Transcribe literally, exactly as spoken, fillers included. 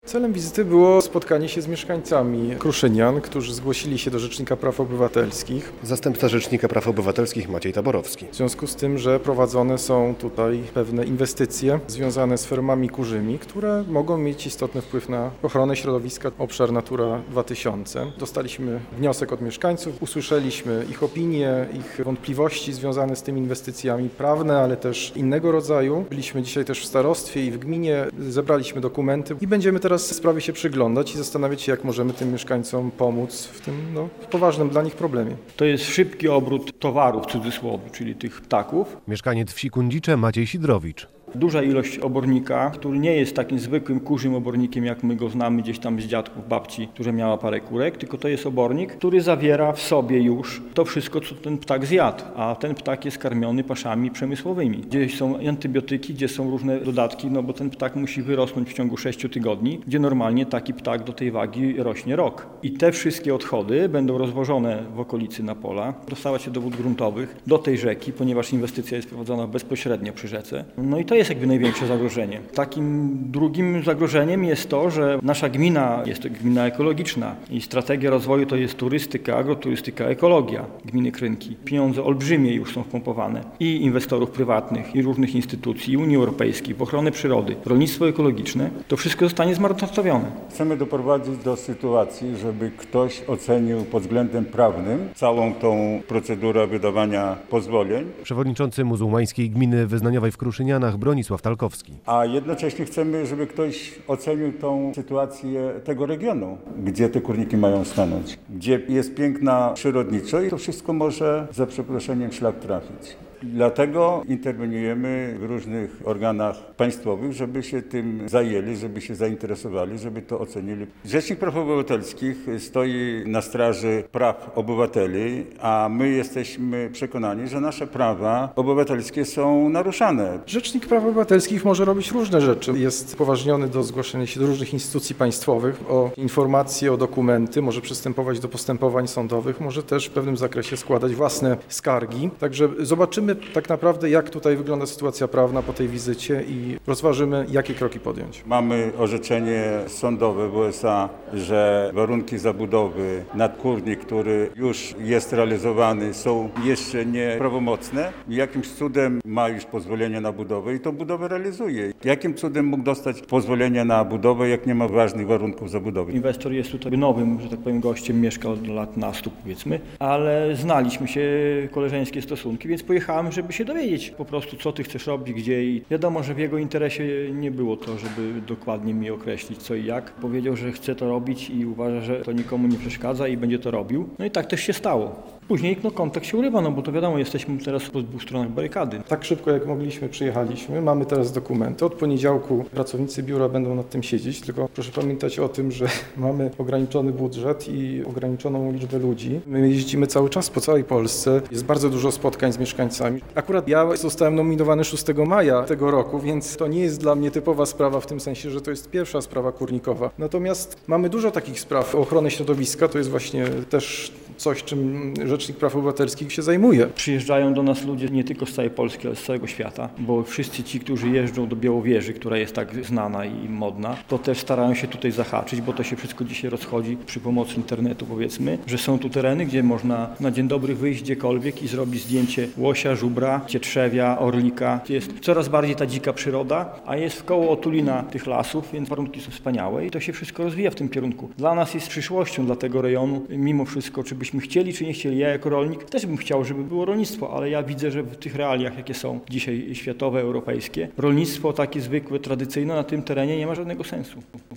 Celem wizyty było spotkanie się z mieszkańcami Kruszynian, którzy zgłosili się do Rzecznika Praw Obywatelskich. Zastępca Rzecznika Praw Obywatelskich Maciej Taborowski. W związku z tym, że prowadzone są tutaj pewne inwestycje związane z fermami kurzymi, które mogą mieć istotny wpływ na ochronę środowiska, obszar Natura dwa tysiące. Dostaliśmy wniosek od mieszkańców, usłyszeliśmy ich opinie, ich wątpliwości związane z tymi inwestycjami prawne, ale też innego rodzaju. Byliśmy dzisiaj też w starostwie i w gminie, zebraliśmy dokumenty i będziemy teraz sprawie się przyglądać i zastanawiać się, jak możemy tym mieszkańcom pomóc w tym no, poważnym dla nich problemie. To jest szybki obrót towarów w cudzysłowie, czyli tych ptaków. Mieszkaniec wsi Kundzicze Maciej Sidrowicz. Duża ilość obornika, który nie jest takim zwykłym kurzym obornikiem, jak my go znamy gdzieś tam z dziadków, babci, która miała parę kurek, tylko to jest obornik, który zawiera w sobie już to wszystko, co ten ptak zjadł, a ten ptak jest karmiony paszami przemysłowymi. Gdzie są antybiotyki, gdzie są różne dodatki, no bo ten ptak musi wyrosnąć w ciągu sześciu tygodni, gdzie normalnie taki ptak do tej wagi rośnie rok. I te wszystkie odchody będą rozwożone w okolicy na pola, dostawać się do wód gruntowych, do tej rzeki, ponieważ inwestycja jest prowadzona bezpośrednio przy rzece. No i to jest jakby największe zagrożenie. Takim drugim zagrożeniem jest to, że nasza gmina jest to gmina ekologiczna i strategia rozwoju to jest turystyka, agroturystyka, ekologia gminy Krynki. Pieniądze olbrzymie już są wpompowane i inwestorów prywatnych, i różnych instytucji, Unii Europejskiej, w ochronę przyrody, rolnictwo ekologiczne. To wszystko zostanie zmarnotrawione. Chcemy doprowadzić do sytuacji, żeby ktoś ocenił pod względem prawnym całą tą procedurę wydawania pozwoleń. Przewodniczący muzułmańskiej gminy wyznaniowej w Kruszynianach Bronisław Talkowski. A jednocześnie chcemy, żeby ktoś ocenił tą sytuację tego regionu, gdzie te kurniki mają stanąć, gdzie jest piękna przyrodniczo i to wszystko może za przeproszeniem szlak trafić. Dlatego interweniujemy w różnych organach państwowych, żeby się tym zajęli, żeby się zainteresowali, żeby to ocenili. Rzecznik Praw Obywatelskich stoi na straży praw obywateli, a my jesteśmy przekonani, że nasze prawa obywatelskie są naruszane. Rzecznik Praw Obywatelskich może robić różne rzeczy. Jest upoważniony do zgłaszania się do różnych instytucji państwowych o informacje, o dokumenty, może przystępować do postępowań sądowych, może też w pewnym zakresie składać własne skargi. Także zobaczymy tak naprawdę, jak tutaj wygląda sytuacja prawna po tej wizycie i rozważymy, jakie kroki podjąć. Mamy orzeczenie sądowe w U S A, że warunki zabudowy nad kurnik, który już jest realizowany, są jeszcze nieprawomocne. Jakimś cudem ma już pozwolenie na budowę i tą budowę realizuje. Jakim cudem mógł dostać pozwolenie na budowę, jak nie ma ważnych warunków zabudowy? Inwestor jest tutaj nowym, że tak powiem, gościem, mieszka od lat nastu powiedzmy, ale znaliśmy się, koleżeńskie stosunki, więc pojechałem, żeby się dowiedzieć po prostu, co ty chcesz robić, gdzie i wiadomo, że w jego interesie nie było to, żeby dokładnie mi określić co i jak. Powiedział, że chce to robić i uważa, że to nikomu nie przeszkadza i będzie to robił. No i tak też się stało. Później no, kontakt się urywa, no bo to wiadomo, jesteśmy teraz po dwóch stronach barykady. Tak szybko jak mogliśmy przyjechaliśmy, mamy teraz dokumenty. Od poniedziałku pracownicy biura będą nad tym siedzieć, tylko proszę pamiętać o tym, że mamy ograniczony budżet i ograniczoną liczbę ludzi. My jeździmy cały czas po całej Polsce, jest bardzo dużo spotkań z mieszkańcami. Akurat ja zostałem nominowany szóstego maja tego roku, więc to nie jest dla mnie typowa sprawa w tym sensie, że to jest pierwsza sprawa kurnikowa. Natomiast mamy dużo takich spraw. Ochronę środowiska to jest właśnie też coś, czym Rzecznik Praw Obywatelskich się zajmuje. Przyjeżdżają do nas ludzie nie tylko z całej Polski, ale z całego świata, bo wszyscy ci, którzy jeżdżą do Białowieży, która jest tak znana i modna, to też starają się tutaj zahaczyć, bo to się wszystko dzisiaj rozchodzi przy pomocy internetu, powiedzmy, że są tu tereny, gdzie można na dzień dobry wyjść gdziekolwiek i zrobić zdjęcie łosia, żubra, cietrzewia, orlika. Jest coraz bardziej ta dzika przyroda, a jest wkoło otulina tych lasów, więc warunki są wspaniałe i to się wszystko rozwija w tym kierunku. Dla nas jest przyszłością dla tego rejonu, mimo wszystko, czy byśmy chcieli, czy nie chcieli. Ja jako rolnik też bym chciał, żeby było rolnictwo, ale ja widzę, że w tych realiach, jakie są dzisiaj światowe, europejskie, rolnictwo takie zwykłe, tradycyjne na tym terenie nie ma żadnego sensu.